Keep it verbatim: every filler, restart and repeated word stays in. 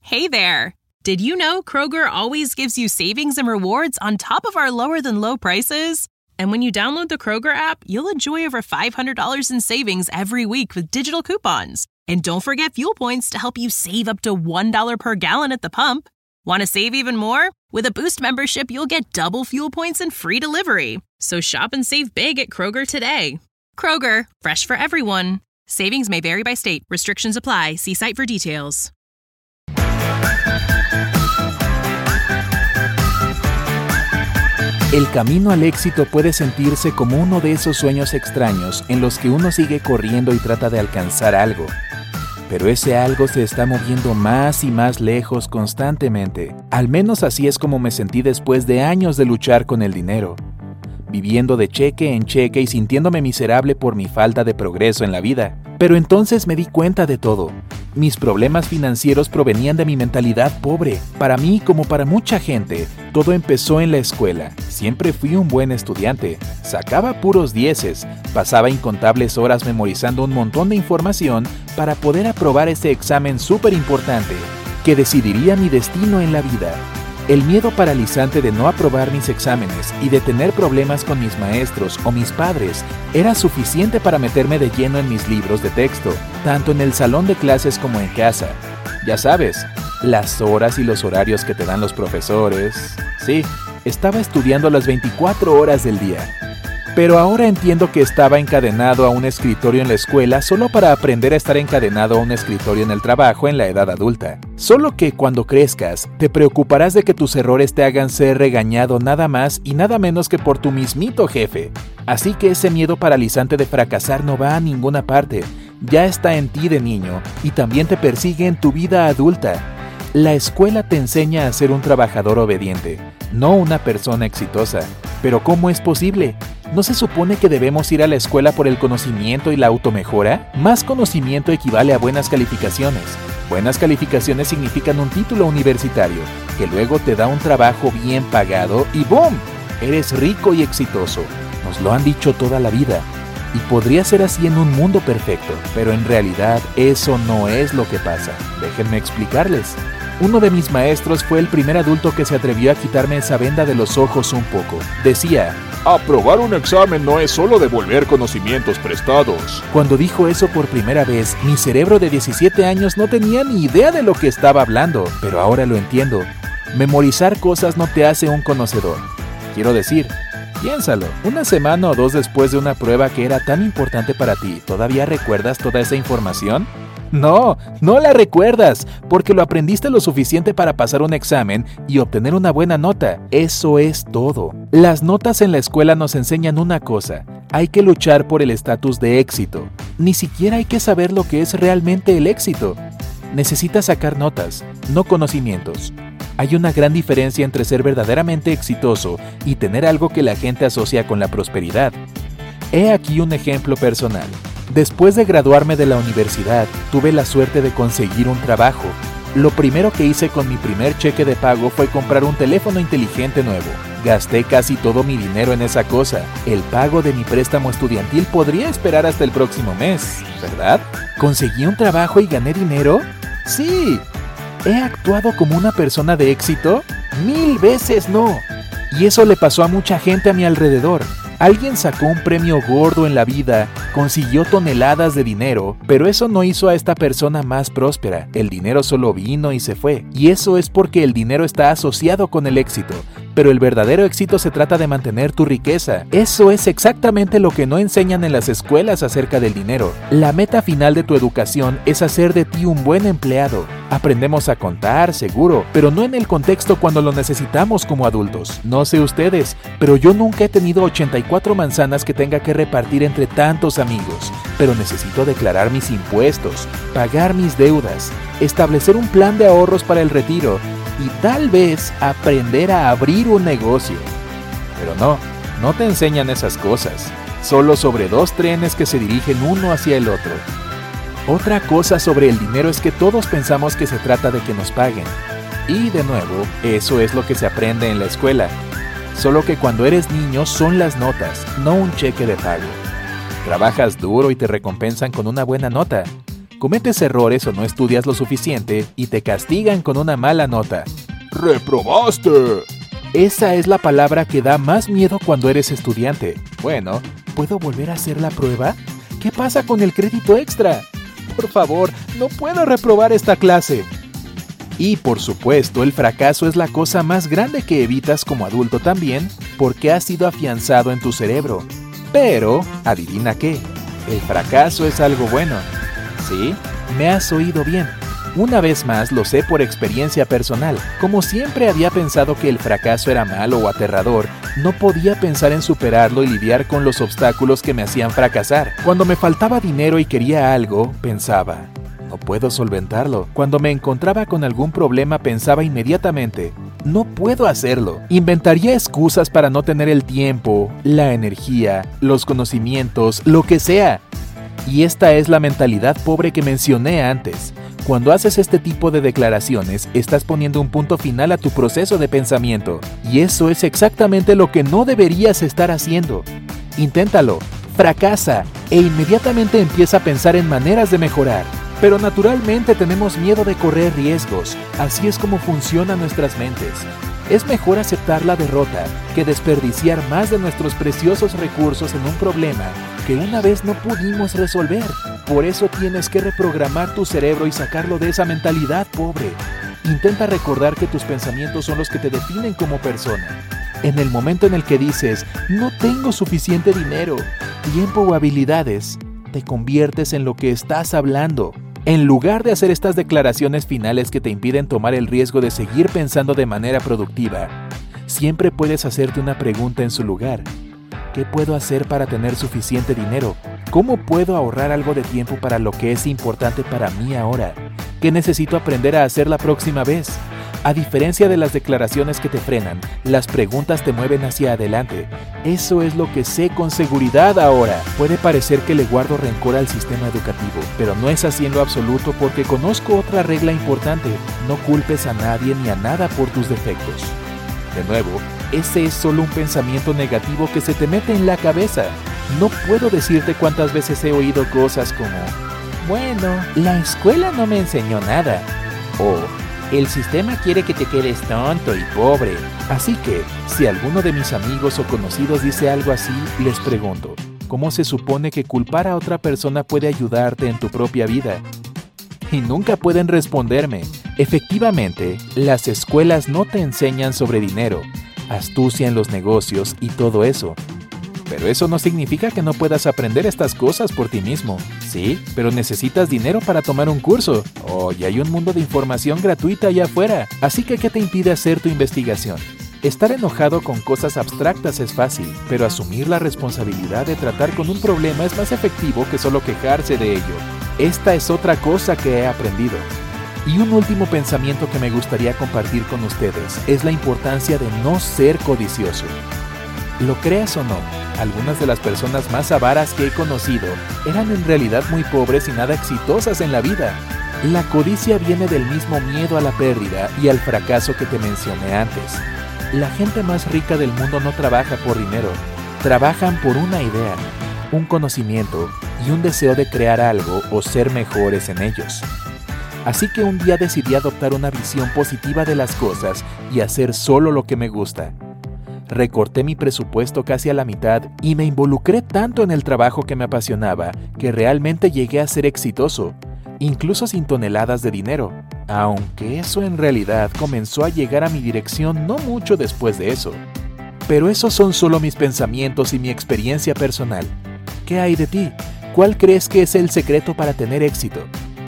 Hey there! Did you know Kroger always gives you savings and rewards on top of our lower-than-low prices? And when you download the Kroger app, you'll enjoy over five hundred dollars in savings every week with digital coupons. And don't forget fuel points to help you save up to one dollar per gallon at the pump. Want to save even more? With a Boost membership, you'll get double fuel points and free delivery. So shop and save big at Kroger today. Kroger, fresh for everyone. Savings may vary by state. Restrictions apply. See site for details. El camino al éxito puede sentirse como uno de esos sueños extraños en los que uno sigue corriendo y trata de alcanzar algo. Pero ese algo se está moviendo más y más lejos constantemente. Al menos así es como me sentí después de años de luchar con el dinero, viviendo de cheque en cheque y sintiéndome miserable por mi falta de progreso en la vida. Pero entonces me di cuenta de todo. Mis problemas financieros provenían de mi mentalidad pobre. Para mí, como para mucha gente, todo empezó en la escuela. Siempre fui un buen estudiante. Sacaba puros dieces. Pasaba incontables horas memorizando un montón de información para poder aprobar ese examen súper importante que decidiría mi destino en la vida. El miedo paralizante de no aprobar mis exámenes y de tener problemas con mis maestros o mis padres era suficiente para meterme de lleno en mis libros de texto, tanto en el salón de clases como en casa. Ya sabes, las horas y los horarios que te dan los profesores. Sí, estaba estudiando las veinticuatro horas del día. Pero ahora entiendo que estaba encadenado a un escritorio en la escuela solo para aprender a estar encadenado a un escritorio en el trabajo en la edad adulta. Solo que cuando crezcas, te preocuparás de que tus errores te hagan ser regañado nada más y nada menos que por tu mismito jefe. Así que ese miedo paralizante de fracasar no va a ninguna parte. Ya está en ti de niño y también te persigue en tu vida adulta. La escuela te enseña a ser un trabajador obediente, no una persona exitosa. ¿Pero cómo es posible? ¿No se supone que debemos ir a la escuela por el conocimiento y la automejora? Más conocimiento equivale a buenas calificaciones. Buenas calificaciones significan un título universitario, que luego te da un trabajo bien pagado y ¡boom! Eres rico y exitoso. Nos lo han dicho toda la vida. Y podría ser así en un mundo perfecto, pero en realidad eso no es lo que pasa. Déjenme explicarles. Uno de mis maestros fue el primer adulto que se atrevió a quitarme esa venda de los ojos un poco. Decía: aprobar un examen no es solo devolver conocimientos prestados. Cuando dijo eso por primera vez, mi cerebro de diecisiete años no tenía ni idea de lo que estaba hablando, pero ahora lo entiendo. Memorizar cosas no te hace un conocedor. Quiero decir, piénsalo, una semana o dos después de una prueba que era tan importante para ti, ¿todavía recuerdas toda esa información? No, no la recuerdas, porque lo aprendiste lo suficiente para pasar un examen y obtener una buena nota. Eso es todo. Las notas en la escuela nos enseñan una cosa: hay que luchar por el estatus de éxito. Ni siquiera hay que saber lo que es realmente el éxito. Necesitas sacar notas, no conocimientos. Hay una gran diferencia entre ser verdaderamente exitoso y tener algo que la gente asocia con la prosperidad. He aquí un ejemplo personal. Después de graduarme de la universidad, tuve la suerte de conseguir un trabajo. Lo primero que hice con mi primer cheque de pago fue comprar un teléfono inteligente nuevo. Gasté casi todo mi dinero en esa cosa. El pago de mi préstamo estudiantil podría esperar hasta el próximo mes, ¿verdad? ¿Conseguí un trabajo y gané dinero? ¡Sí! ¿He actuado como una persona de éxito? ¡Mil veces no! Y eso le pasó a mucha gente a mi alrededor. Alguien sacó un premio gordo en la vida, consiguió toneladas de dinero, pero eso no hizo a esta persona más próspera. El dinero solo vino y se fue. Y eso es porque el dinero está asociado con el éxito. Pero el verdadero éxito se trata de mantener tu riqueza. Eso es exactamente lo que no enseñan en las escuelas acerca del dinero. La meta final de tu educación es hacer de ti un buen empleado. Aprendemos a contar, seguro, pero no en el contexto cuando lo necesitamos como adultos. No sé ustedes, pero yo nunca he tenido ochenta y cuatro manzanas que tenga que repartir entre tantos amigos. Pero necesito declarar mis impuestos, pagar mis deudas, establecer un plan de ahorros para el retiro y tal vez aprender a abrir un negocio. Pero no, no te enseñan esas cosas. Solo sobre dos trenes que se dirigen uno hacia el otro. Otra cosa sobre el dinero es que todos pensamos que se trata de que nos paguen. Y de nuevo, eso es lo que se aprende en la escuela. Solo que cuando eres niño son las notas, no un cheque de pago. Trabajas duro y te recompensan con una buena nota. Cometes errores o no estudias lo suficiente y te castigan con una mala nota. ¡Reprobaste! Esa es la palabra que da más miedo cuando eres estudiante. Bueno, ¿puedo volver a hacer la prueba? ¿Qué pasa con el crédito extra? Por favor, no puedo reprobar esta clase. Y por supuesto, el fracaso es la cosa más grande que evitas como adulto también, porque ha sido afianzado en tu cerebro. Pero, adivina qué, el fracaso es algo bueno. ¿Sí? Me has oído bien. Una vez más lo sé por experiencia personal. Como siempre había pensado que el fracaso era malo o aterrador, no podía pensar en superarlo y lidiar con los obstáculos que me hacían fracasar. Cuando me faltaba dinero y quería algo, pensaba, no puedo solventarlo. Cuando me encontraba con algún problema, pensaba inmediatamente, no puedo hacerlo. Inventaría excusas para no tener el tiempo, la energía, los conocimientos, lo que sea. Y esta es la mentalidad pobre que mencioné antes. Cuando haces este tipo de declaraciones, estás poniendo un punto final a tu proceso de pensamiento. Y eso es exactamente lo que no deberías estar haciendo. Inténtalo, fracasa e inmediatamente empieza a pensar en maneras de mejorar. Pero naturalmente tenemos miedo de correr riesgos. Así es como funcionan nuestras mentes. Es mejor aceptar la derrota que desperdiciar más de nuestros preciosos recursos en un problema que una vez no pudimos resolver. Por eso tienes que reprogramar tu cerebro y sacarlo de esa mentalidad pobre. Intenta recordar que tus pensamientos son los que te definen como persona. En el momento en el que dices, no tengo suficiente dinero, tiempo o habilidades, te conviertes en lo que estás hablando. En lugar de hacer estas declaraciones finales que te impiden tomar el riesgo de seguir pensando de manera productiva, siempre puedes hacerte una pregunta en su lugar. ¿Qué puedo hacer para tener suficiente dinero? ¿Cómo puedo ahorrar algo de tiempo para lo que es importante para mí ahora? ¿Qué necesito aprender a hacer la próxima vez? A diferencia de las declaraciones que te frenan, las preguntas te mueven hacia adelante. Eso es lo que sé con seguridad ahora. Puede parecer que le guardo rencor al sistema educativo, pero no es así en lo absoluto porque conozco otra regla importante. No culpes a nadie ni a nada por tus defectos. De nuevo, ese es solo un pensamiento negativo que se te mete en la cabeza. No puedo decirte cuántas veces he oído cosas como, bueno, la escuela no me enseñó nada, o el sistema quiere que te quedes tonto y pobre. Así que, si alguno de mis amigos o conocidos dice algo así, les pregunto, ¿cómo se supone que culpar a otra persona puede ayudarte en tu propia vida? Y nunca pueden responderme. Efectivamente, las escuelas no te enseñan sobre dinero, astucia en los negocios y todo eso. Pero eso no significa que no puedas aprender estas cosas por ti mismo. Sí, pero necesitas dinero para tomar un curso. Oh, y hay un mundo de información gratuita allá afuera. Así que, ¿qué te impide hacer tu investigación? Estar enojado con cosas abstractas es fácil, pero asumir la responsabilidad de tratar con un problema es más efectivo que solo quejarse de ello. Esta es otra cosa que he aprendido. Y un último pensamiento que me gustaría compartir con ustedes es la importancia de no ser codicioso. Lo creas o no, algunas de las personas más avaras que he conocido eran en realidad muy pobres y nada exitosas en la vida. La codicia viene del mismo miedo a la pérdida y al fracaso que te mencioné antes. La gente más rica del mundo no trabaja por dinero, trabajan por una idea, un conocimiento y un deseo de crear algo o ser mejores en ellos. Así que un día decidí adoptar una visión positiva de las cosas y hacer solo lo que me gusta. Recorté mi presupuesto casi a la mitad y me involucré tanto en el trabajo que me apasionaba que realmente llegué a ser exitoso, incluso sin toneladas de dinero, aunque eso en realidad comenzó a llegar a mi dirección no mucho después de eso. Pero esos son solo mis pensamientos y mi experiencia personal. ¿Qué hay de ti? ¿Cuál crees que es el secreto para tener éxito?